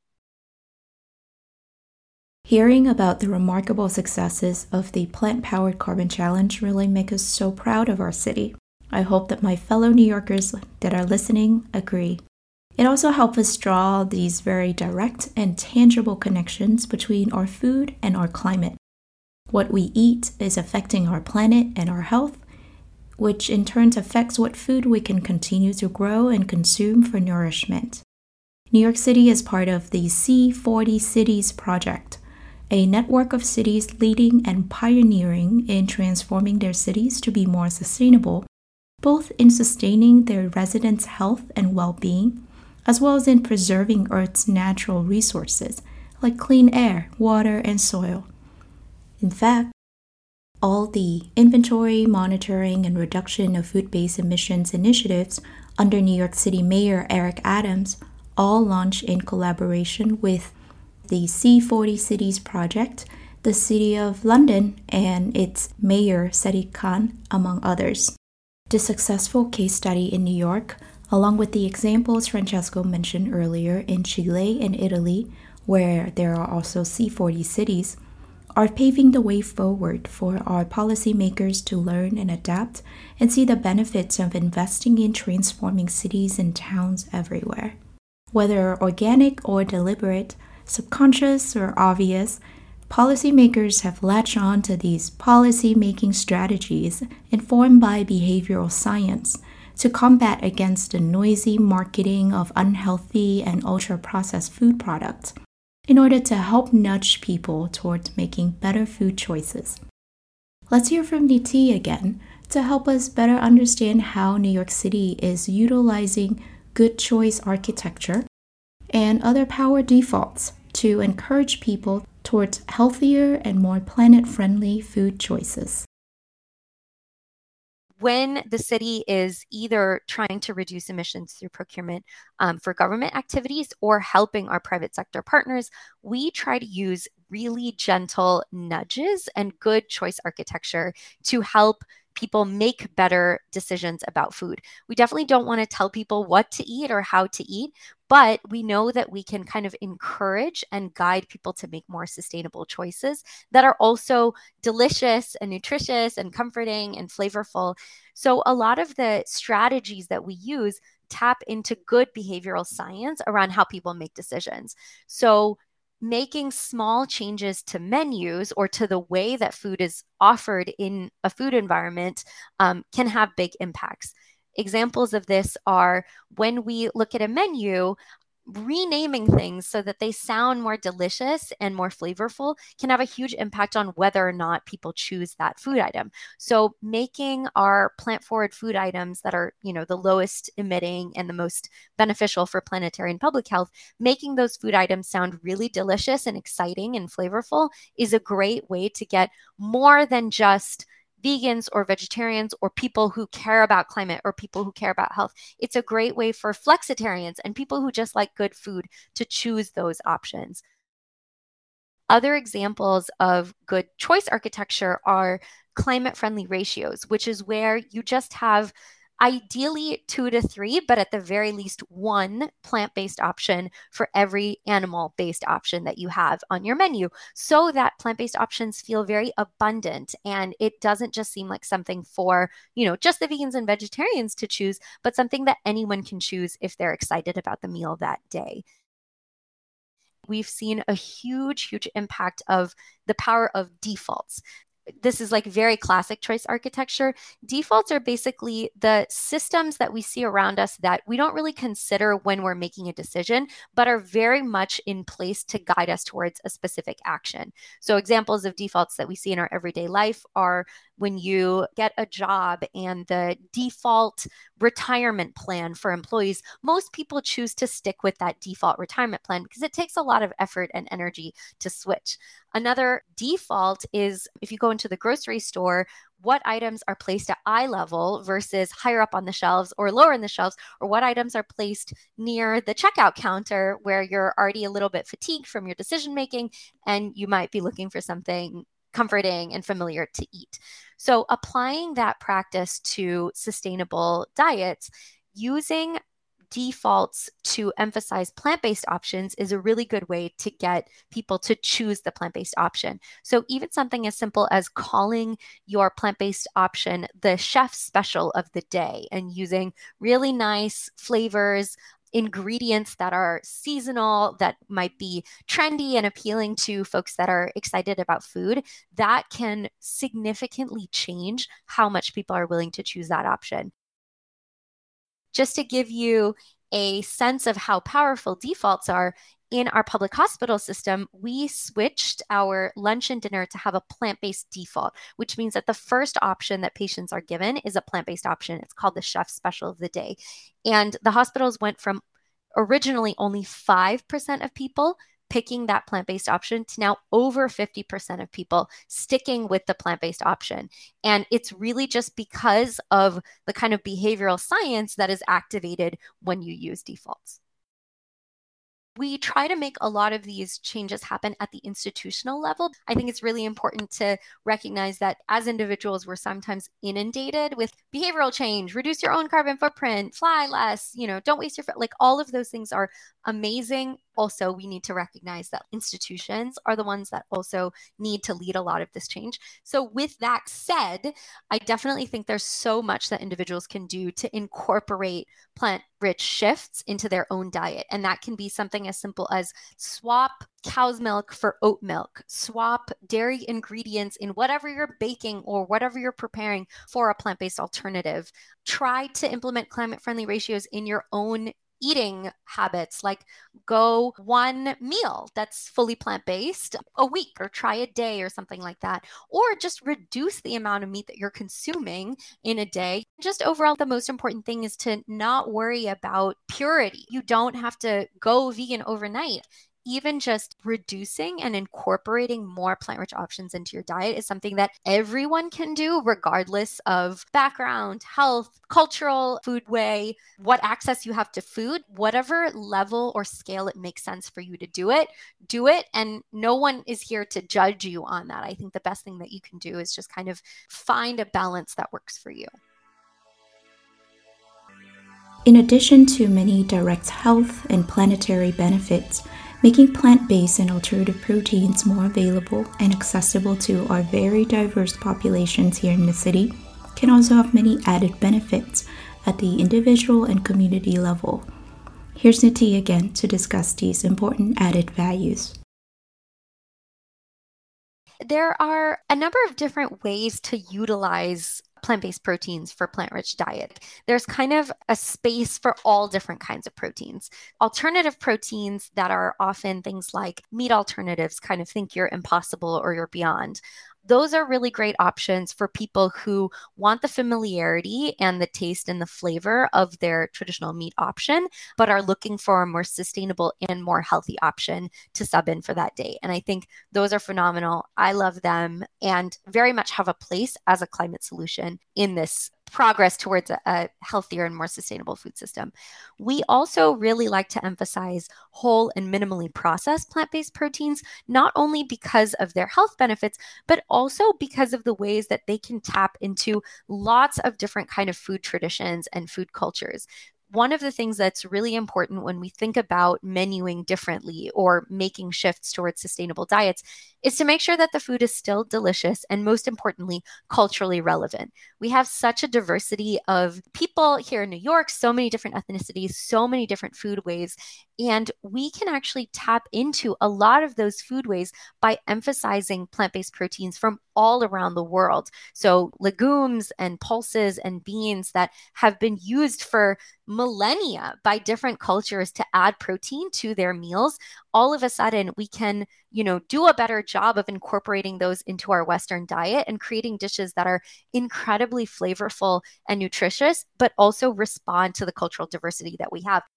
Hearing about the remarkable successes of the Plant-Powered Carbon Challenge really make us so proud of our city. I hope that my fellow New Yorkers that are listening agree. It also helps us draw these very direct and tangible connections between our food and our climate. What we eat is affecting our planet and our health, which in turn affects what food we can continue to grow and consume for nourishment. New York City is part of the C40 Cities project, a network of cities leading and pioneering in transforming their cities to be more sustainable, both in sustaining their residents' health and well-being, as well as in preserving Earth's natural resources, like clean air, water, and soil. In fact, all the inventory, monitoring, and reduction of food-based emissions initiatives under New York City Mayor Eric Adams all launched in collaboration with the C40 Cities project, the City of London, and its Mayor Sadiq Khan, among others. The successful case study in New York, along with the examples Francesco mentioned earlier in Chile and Italy, where there are also C40 cities, are paving the way forward for our policymakers to learn and adapt and see the benefits of investing in transforming cities and towns everywhere. Whether organic or deliberate, subconscious or obvious, policymakers have latched on to these policy-making strategies informed by behavioral science to combat against the noisy marketing of unhealthy and ultra-processed food products in order to help nudge people towards making better food choices. Let's hear from Niti again to help us better understand how New York City is utilizing good choice architecture and other power defaults to encourage people towards healthier and more planet-friendly food choices. When the city is either trying to reduce emissions through procurement for government activities or helping our private sector partners, we try to use really gentle nudges and good choice architecture to help people make better decisions about food. We definitely don't want to tell people what to eat or how to eat, but we know that we can kind of encourage and guide people to make more sustainable choices that are also delicious and nutritious and comforting and flavorful. So a lot of the strategies that we use tap into good behavioral science around how people make decisions. So making small changes to menus or to the way that food is offered in a food environment can have big impacts. Examples of this are when we look at a menu, renaming things so that they sound more delicious and more flavorful can have a huge impact on whether or not people choose that food item. So making our plant-forward food items that are, the lowest emitting and the most beneficial for planetary and public health, making those food items sound really delicious and exciting and flavorful is a great way to get more than just vegans or vegetarians or people who care about climate or people who care about health. It's a great way for flexitarians and people who just like good food to choose those options. Other examples of good choice architecture are climate-friendly ratios, which is where you just have ideally 2 to 3, but at the very least 1 plant-based option for every animal-based option that you have on your menu, so that plant-based options feel very abundant and it doesn't just seem like something for, just the vegans and vegetarians to choose, but something that anyone can choose if they're excited about the meal that day. We've seen a huge impact of the power of defaults. This is like very classic choice architecture. Defaults are basically the systems that we see around us that we don't really consider when we're making a decision, but are very much in place to guide us towards a specific action. So examples of defaults that we see in our everyday life are when you get a job and the default retirement plan for employees, most people choose to stick with that default retirement plan because it takes a lot of effort and energy to switch. Another default is if you go into the grocery store, what items are placed at eye level versus higher up on the shelves or lower in the shelves, or what items are placed near the checkout counter where you're already a little bit fatigued from your decision making and you might be looking for something comforting and familiar to eat. So applying that practice to sustainable diets, using defaults to emphasize plant-based options is a really good way to get people to choose the plant-based option. So even something as simple as calling your plant-based option the chef special of the day and using really nice flavors, ingredients that are seasonal, that might be trendy and appealing to folks that are excited about food, that can significantly change how much people are willing to choose that option. Just to give you a sense of how powerful defaults are, in our public hospital system, we switched our lunch and dinner to have a plant-based default, which means that the first option that patients are given is a plant-based option. It's called the chef special of the day. And the hospitals went from originally only 5% of people picking that plant-based option to now over 50% of people sticking with the plant-based option. And it's really just because of the kind of behavioral science that is activated when you use defaults. We try to make a lot of these changes happen at the institutional level. I think it's really important to recognize that as individuals, we're sometimes inundated with behavioral change, reduce your own carbon footprint, fly less, don't waste your food. Like all of those things are amazing. Also, we need to recognize that institutions are the ones that also need to lead a lot of this change. So with that said, I definitely think there's so much that individuals can do to incorporate plant-rich shifts into their own diet. And that can be something as simple as swap cow's milk for oat milk, swap dairy ingredients in whatever you're baking or whatever you're preparing for a plant-based alternative. Try to implement climate-friendly ratios in your own eating habits, like go one meal that's fully plant-based a week or try a day or something like that, or just reduce the amount of meat that you're consuming in a day. Just overall, the most important thing is to not worry about purity. You don't have to go vegan overnight. Even just reducing and incorporating more plant-rich options into your diet is something that everyone can do and of background, health, cultural, food way, what access you have to food, whatever level or scale it makes sense for you to do it. And no one is here to judge you on that. I think the best thing that you can do is just kind of find a balance that works for you. In addition to many direct health and planetary benefits, making plant-based and alternative proteins more available and accessible to our very diverse populations here in the city can also have many added benefits, at the individual and community level. Here's Niti again to discuss these important added values. There are a number of different ways to utilize plant-based proteins for plant-rich diet. There's kind of a space for all different kinds of proteins. Alternative proteins that are often things like meat alternatives, kind of think your Impossible or your Beyond. Those are really great options for people who want the familiarity and the taste and the flavor of their traditional meat option, but are looking for a more sustainable and more healthy option to sub in for that day. And I think those are phenomenal. I love them and very much have a place as a climate solution in this progress towards a healthier and more sustainable food system. We also really like to emphasize whole and minimally processed plant-based proteins, not only because of their health benefits, but also because of the ways that they can tap into lots of different kind of food traditions and food cultures. One of the things that's really important when we think about menuing differently or making shifts towards sustainable diets is to make sure that the food is still delicious and, most importantly, culturally relevant. We have such a diversity of people here in New York, so many different ethnicities, so many different food ways, and we can actually tap into a lot of those food ways by emphasizing plant-based proteins from all around the world. So legumes and pulses and beans that have been used for millennia by different cultures to add protein to their meals. All of a sudden, we can, do a better job of incorporating those into our Western diet and creating dishes that are incredibly flavorful and nutritious, but also respond to the cultural diversity that we have.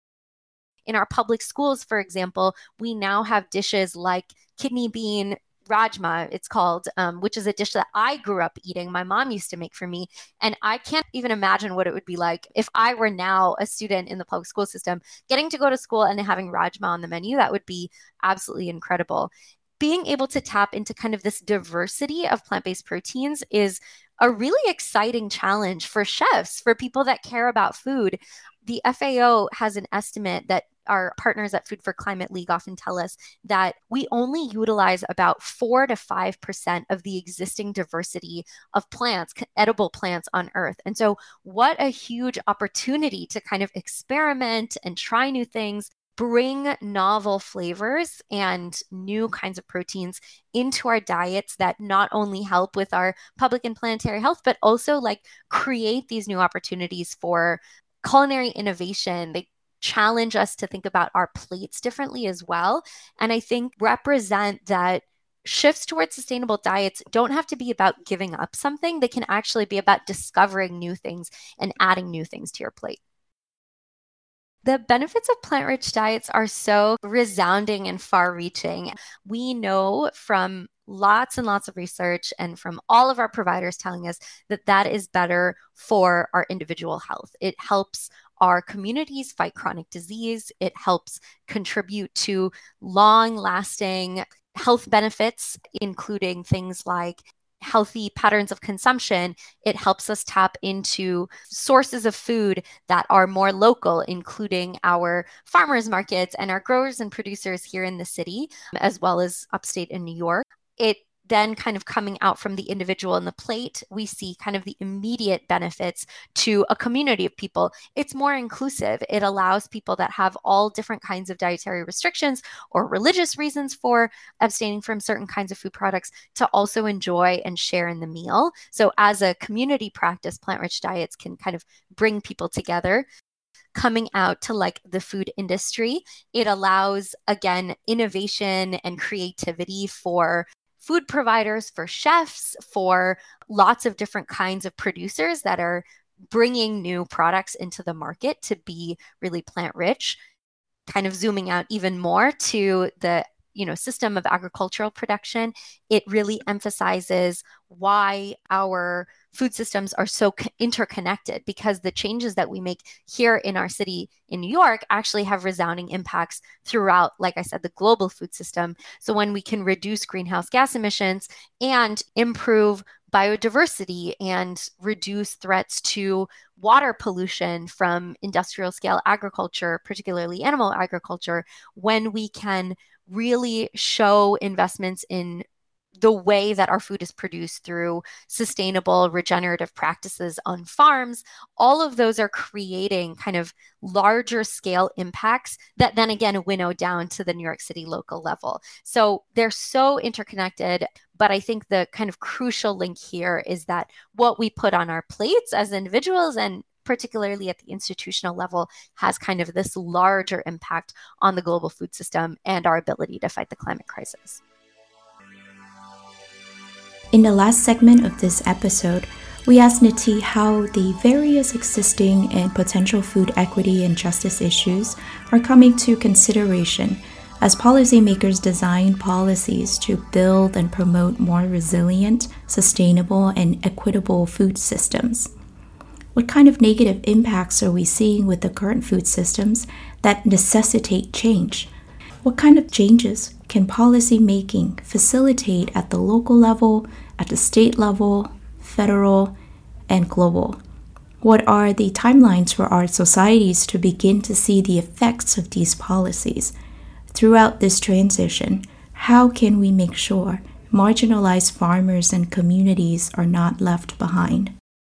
In our public schools, for example, we now have dishes like kidney bean rajma, it's called, which is a dish that I grew up eating. My mom used to make for me. And I can't even imagine what it would be like if I were now a student in the public school system, getting to go to school and having rajma on the menu. That would be absolutely incredible. Being able to tap into kind of this diversity of plant-based proteins is a really exciting challenge for chefs, for people that care about food. The FAO has an estimate that our partners at Food for Climate League often tell us that we only utilize about 4 to 5% of the existing diversity of plants, edible plants on Earth. And so what a huge opportunity to kind of experiment and try new things, bring novel flavors and new kinds of proteins into our diets that not only help with our public and planetary health, but also create these new opportunities for culinary innovation. They challenge us to think about our plates differently as well. And I think represent that shifts towards sustainable diets don't have to be about giving up something. They can actually be about discovering new things and adding new things to your plate. The benefits of plant-rich diets are so resounding and far-reaching. We know from lots and lots of research and from all of our providers telling us that that is better for our individual health. It helps our communities fight chronic disease. It helps contribute to long-lasting health benefits, including things like healthy patterns of consumption. It helps us tap into sources of food that are more local, including our farmers markets and our growers and producers here in the city, as well as upstate in New York. It then kind of coming out from the individual and the plate, we see kind of the immediate benefits to a community of people. It's more inclusive. It allows people that have all different kinds of dietary restrictions or religious reasons for abstaining from certain kinds of food products to also enjoy and share in the meal. So as a community practice, plant-rich diets can kind of bring people together. Coming out to the food industry, it allows, again, innovation and creativity for food providers, for chefs, for lots of different kinds of producers that are bringing new products into the market to be really plant-rich. Kind of zooming out even more to the system of agricultural production, it really emphasizes why our food systems are so interconnected, because the changes that we make here in our city in New York actually have resounding impacts throughout, like I said, the global food system. So when we can reduce greenhouse gas emissions and improve biodiversity and reduce threats to water pollution from industrial scale agriculture, particularly animal agriculture, when we can really show investments in the way that our food is produced through sustainable regenerative practices on farms, all of those are creating kind of larger scale impacts that then again winnow down to the New York City local level. So they're so interconnected. But I think the kind of crucial link here is that what we put on our plates as individuals and particularly at the institutional level has kind of this larger impact on the global food system and our ability to fight the climate crisis. In the last segment of this episode, we asked Niti how the various existing and potential food equity and justice issues are coming to consideration as policymakers design policies to build and promote more resilient, sustainable, and equitable food systems. What kind of negative impacts are we seeing with the current food systems that necessitate change? What kind of changes can policy making facilitate at the local level, at the state level, federal, and global? What are the timelines for our societies to begin to see the effects of these policies? Throughout this transition, how can we make sure marginalized farmers and communities are not left behind?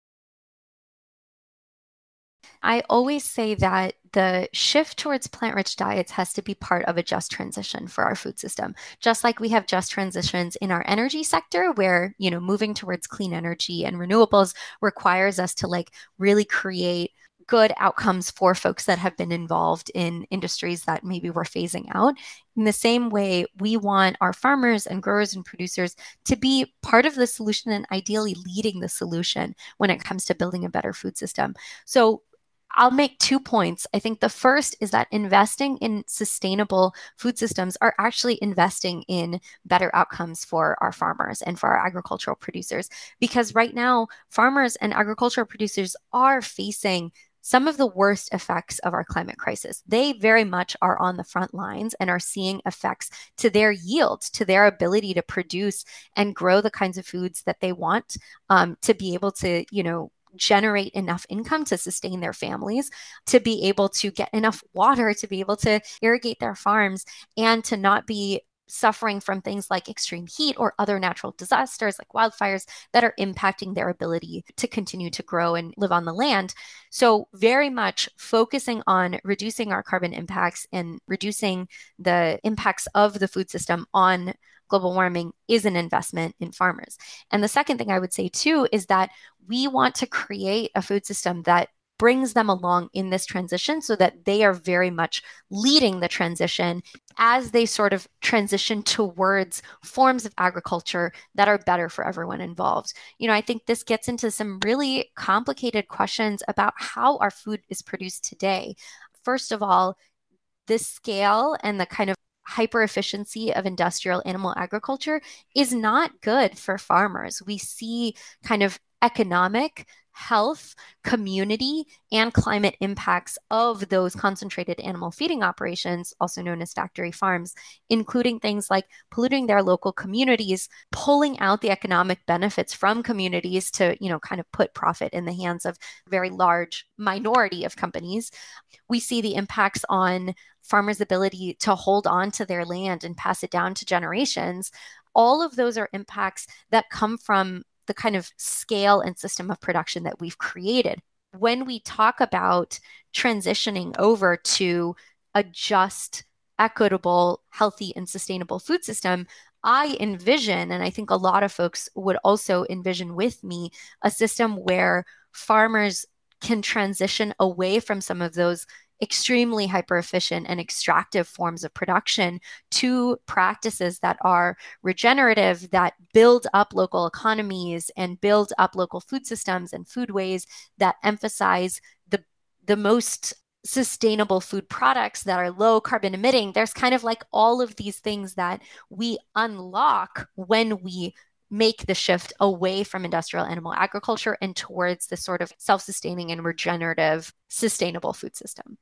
I always say that the shift towards plant-rich diets has to be part of a just transition for our food system. Just like we have just transitions in our energy sector where, moving towards clean energy and renewables requires us to really create good outcomes for folks that have been involved in industries that maybe we're phasing out. In the same way, we want our farmers and growers and producers to be part of the solution and ideally leading the solution when it comes to building a better food system. So I'll make 2 points. I think the first is that investing in sustainable food systems are actually investing in better outcomes for our farmers and for our agricultural producers. Because right now, farmers and agricultural producers are facing some of the worst effects of our climate crisis. They very much are on the front lines and are seeing effects to their yields, to their ability to produce and grow the kinds of foods that they want to be able to, generate enough income to sustain their families, to be able to get enough water, to be able to irrigate their farms, and to not be suffering from things like extreme heat or other natural disasters like wildfires that are impacting their ability to continue to grow and live on the land. So very much focusing on reducing our carbon impacts and reducing the impacts of the food system on global warming is an investment in farmers. And the second thing I would say too is that we want to create a food system that brings them along in this transition so that they are very much leading the transition as they sort of transition towards forms of agriculture that are better for everyone involved. I think this gets into some really complicated questions about how our food is produced today. First of all, this scale and the kind of hyper efficiency of industrial animal agriculture is not good for farmers. We see kind of economic, health, community, and climate impacts of those concentrated animal feeding operations, also known as factory farms, including things like polluting their local communities, pulling out the economic benefits from communities to, kind of put profit in the hands of a very large minority of companies. We see the impacts on farmers' ability to hold on to their land and pass it down to generations. All of those are impacts that come from the kind of scale and system of production that we've created. When we talk about transitioning over to a just, equitable, healthy, and sustainable food system, I envision, and I think a lot of folks would also envision with me, a system where farmers can transition away from some of those extremely hyper efficient and extractive forms of production to practices that are regenerative, that build up local economies and build up local food systems and foodways that emphasize the most sustainable food products that are low carbon emitting. There's kind of like all of these things that we unlock when we make the shift away from industrial animal agriculture and towards this sort of self-sustaining and regenerative, sustainable food system.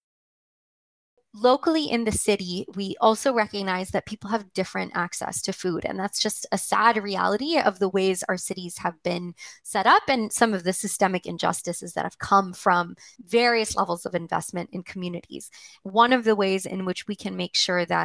Locally in the city, we also recognize that people have different access to food. And that's just a sad reality of the ways our cities have been set up and some of the systemic injustices that have come from various levels of investment in communities. One of the ways in which we can make sure that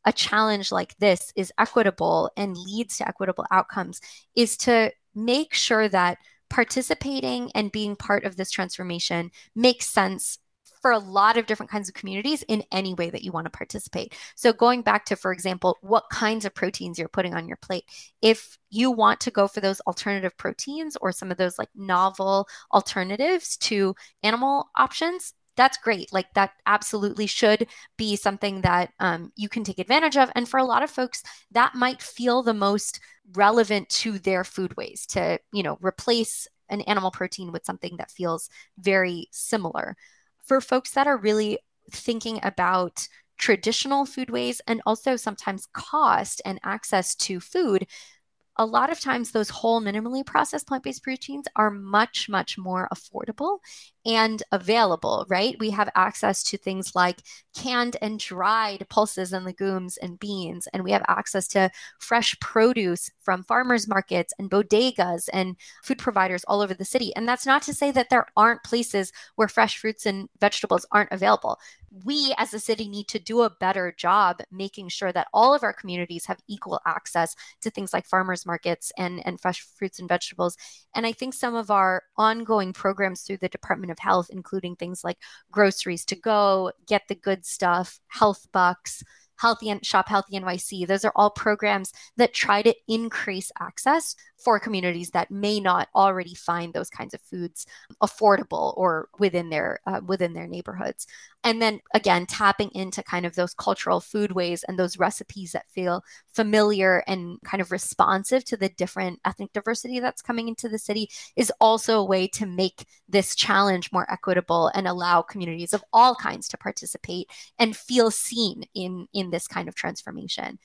a challenge like this is equitable and leads to equitable outcomes is to make sure that participating and being part of this transformation makes sense for a lot of different kinds of communities in any way that you want to participate. So going back to, for example, what kinds of proteins you're putting on your plate. If you want to go for those alternative proteins or some of those like novel alternatives to animal options, that's great. Like that absolutely should be something that you can take advantage of. And for a lot of folks, that might feel the most relevant to their foodways to, replace an animal protein with something that feels very similar. For folks that are really thinking about traditional foodways and also sometimes cost and access to food, a lot of times those whole minimally processed plant-based proteins are much, much more affordable and available, right? We have access to things like canned and dried pulses and legumes and beans, and we have access to fresh produce from farmers markets and bodegas and food providers all over the city. And that's not to say that there aren't places where fresh fruits and vegetables aren't available. We as a city need to do a better job making sure that all of our communities have equal access to things like farmers markets and fresh fruits and vegetables. And I think some of our ongoing programs through the Department of Health, including things like Groceries to Go, Get the Good Stuff, Health Bucks, Healthy and Shop Healthy NYC. Those are all programs that try to increase access for communities that may not already find those kinds of foods affordable or within their neighborhoods. And then again, tapping into kind of those cultural foodways and those recipes that feel familiar and kind of responsive to the different ethnic diversity that's coming into the city is also a way to make this challenge more equitable and allow communities of all kinds to participate and feel seen in this kind of transformation.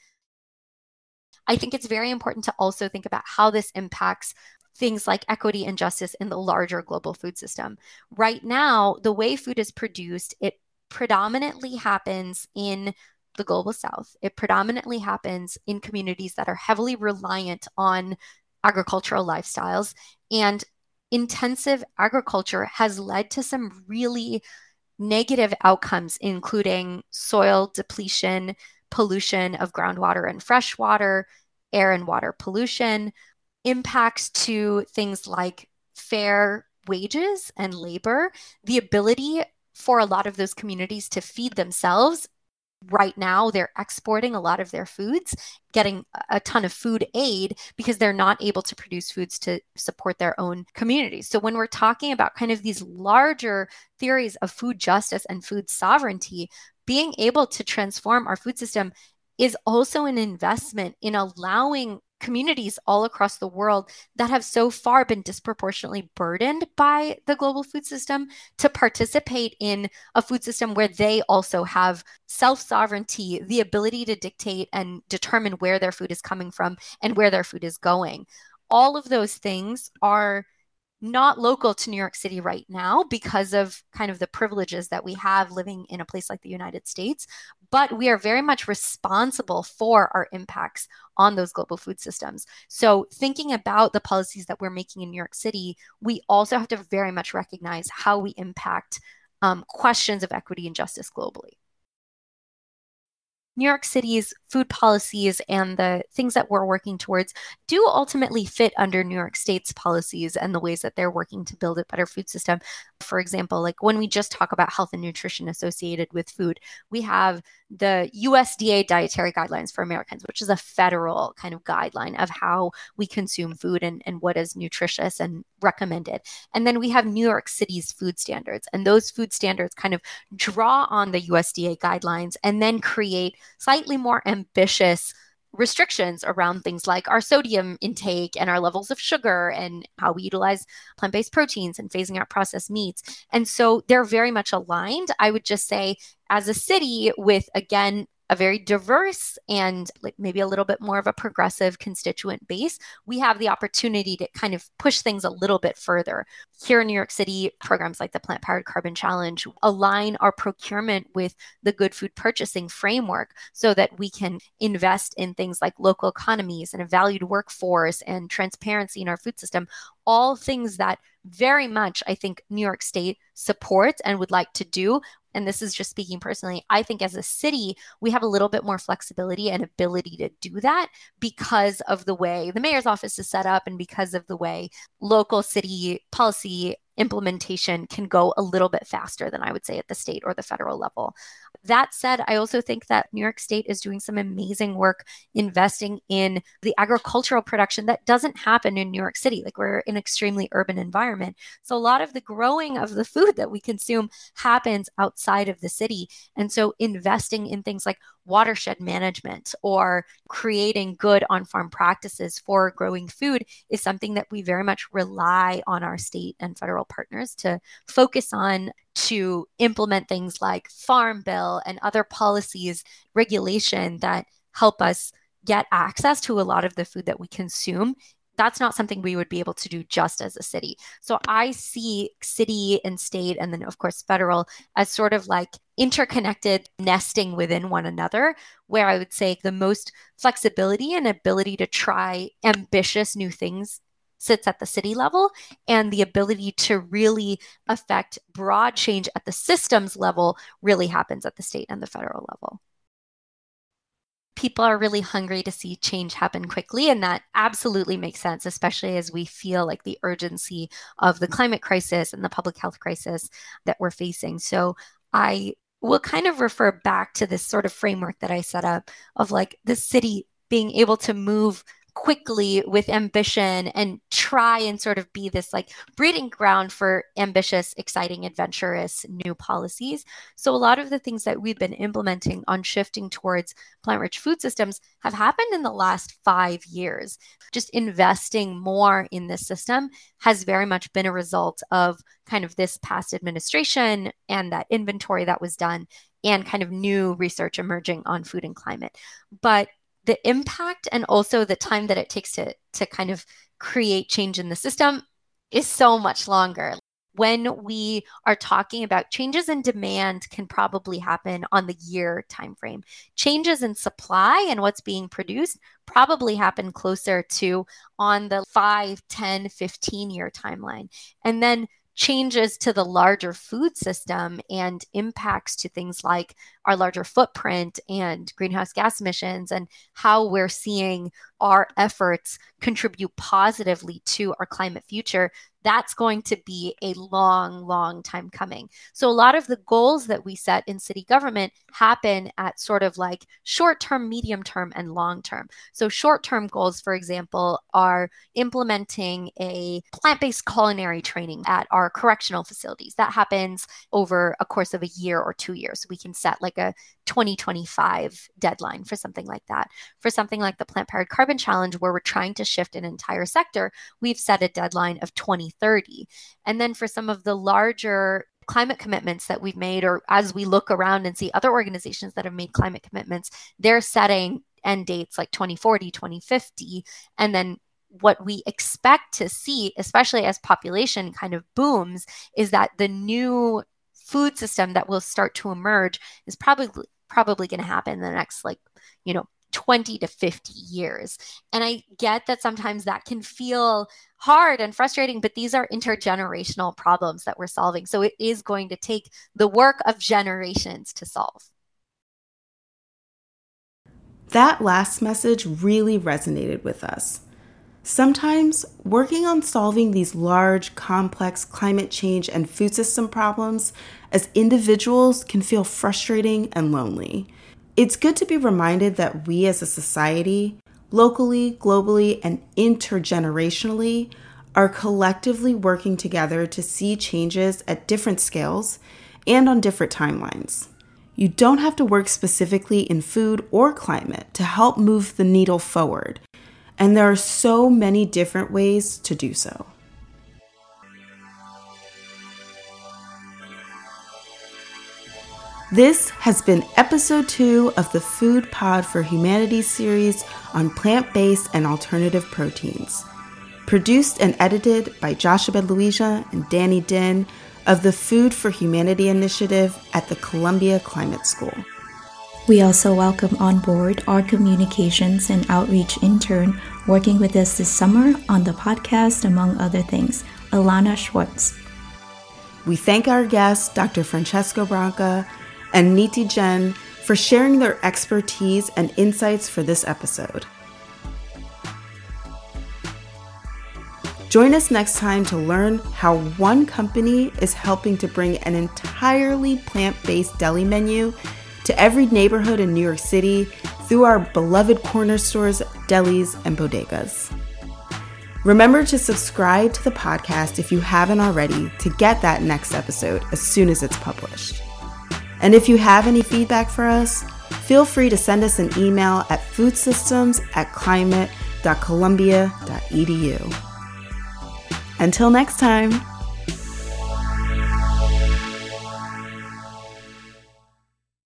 I think it's very important to also think about how this impacts things like equity and justice in the larger global food system. Right now, the way food is produced, it predominantly happens in the global south. It predominantly happens in communities that are heavily reliant on agricultural lifestyles. And intensive agriculture has led to some really negative outcomes, including soil depletion, pollution of groundwater and freshwater, air and water pollution, impacts to things like fair wages and labor, the ability for a lot of those communities to feed themselves. Right now, they're exporting a lot of their foods, getting a ton of food aid because they're not able to produce foods to support their own communities. So when we're talking about kind of these larger theories of food justice and food sovereignty, being able to transform our food system is also an investment in allowing communities all across the world that have so far been disproportionately burdened by the global food system to participate in a food system where they also have self-sovereignty, the ability to dictate and determine where their food is coming from and where their food is going. All of those things are not local to New York City right now because of kind of the privileges that we have living in a place like the United States, but we are very much responsible for our impacts on those global food systems. So thinking about the policies that we're making in New York City, we also have to very much recognize how we impact questions of equity and justice globally. New York City's food policies and the things that we're working towards do ultimately fit under New York State's policies and the ways that they're working to build a better food system. For example, like when we just talk about health and nutrition associated with food, we have the USDA Dietary Guidelines for Americans, which is a federal kind of guideline of how we consume food and what is nutritious and recommended. And then we have New York City's food standards, and those food standards kind of draw on the USDA guidelines and then create slightly more ambitious restrictions around things like our sodium intake and our levels of sugar and how we utilize plant-based proteins and phasing out processed meats. And so they're very much aligned. I would just say as a city with, again, a very diverse and like maybe a little bit more of a progressive constituent base, we have the opportunity to kind of push things a little bit further. Here in New York City, programs like the Plant Powered Carbon Challenge align our procurement with the Good Food Purchasing framework so that we can invest in things like local economies and a valued workforce and transparency in our food system, all things that very much, I think, New York State supports and would like to do. And this is just speaking personally, I think as a city, we have a little bit more flexibility and ability to do that because of the way the mayor's office is set up and because of the way local city policy implementation can go a little bit faster than I would say at the state or the federal level. That said, I also think that New York State is doing some amazing work investing in the agricultural production that doesn't happen in New York City. Like, we're in an extremely urban environment. So a lot of the growing of the food that we consume happens outside of the city. And so investing in things like watershed management or creating good on-farm practices for growing food is something that we very much rely on our state and federal partners to focus on, to implement things like Farm Bill and other policies, regulation that help us get access to a lot of the food that we consume. That's not something we would be able to do just as a city. So I see city and state, and then of course federal, as sort of like interconnected nesting within one another, where I would say the most flexibility and ability to try ambitious new things sits at the city level, and the ability to really affect broad change at the systems level really happens at the state and the federal level. People are really hungry to see change happen quickly, and that absolutely makes sense, especially as we feel like the urgency of the climate crisis and the public health crisis that we're facing. So I will kind of refer back to this sort of framework that I set up of like the city being able to move quickly with ambition and try and sort of be this like breeding ground for ambitious, exciting, adventurous new policies. So a lot of the things that we've been implementing on shifting towards plant-rich food systems have happened in the last 5 years. Just investing more in this system has very much been a result of kind of this past administration and that inventory that was done and kind of new research emerging on food and climate. But the impact and also the time that it takes to kind of create change in the system is so much longer. When we are talking about changes in demand can probably happen on the year timeframe. Changes in supply and what's being produced probably happen closer to on the 5, 10, 15-year timeline. And then changes to the larger food system and impacts to things like our larger footprint and greenhouse gas emissions and how we're seeing our efforts contribute positively to our climate future, that's going to be a long, long time coming. So a lot of the goals that we set in city government happen at sort of like short-term, medium-term, and long-term. So short-term goals, for example, are implementing a plant-based culinary training at our correctional facilities. That happens over a course of a year or 2 years. So we can set like a 2025 deadline for something like that. For something like the Plant-Powered Carbon Challenge, where we're trying to shift an entire sector, we've set a deadline of 2030. And then for some of the larger climate commitments that we've made, or as we look around and see other organizations that have made climate commitments, they're setting end dates like 2040, 2050. And then what we expect to see, especially as population kind of booms, is that the new food system that will start to emerge is probably going to happen in the next 20 to 50 years. And I get that sometimes that can feel hard and frustrating, but these are intergenerational problems that we're solving. So it is going to take the work of generations to solve. That last message really resonated with us. Sometimes working on solving these large, complex climate change and food system problems as individuals can feel frustrating and lonely. It's good to be reminded that we as a society, locally, globally, and intergenerationally, are collectively working together to see changes at different scales and on different timelines. You don't have to work specifically in food or climate to help move the needle forward, and there are so many different ways to do so. This has been episode 2 of the Food Pod for Humanity series on plant-based and alternative proteins. Produced and edited by Joshua Louisa and Danny Din of the Food for Humanity Initiative at the Columbia Climate School. We also welcome on board our communications and outreach intern working with us this summer on the podcast, among other things, Alana Schwartz. We thank our guests, Dr. Francesco Branca and Niti Jain, for sharing their expertise and insights for this episode. Join us next time to learn how one company is helping to bring an entirely plant-based deli menu to every neighborhood in New York City through our beloved corner stores, delis, and bodegas. Remember to subscribe to the podcast if you haven't already to get that next episode as soon as it's published. And if you have any feedback for us, feel free to send us an email at foodsystems@climate.columbia.edu. Until next time.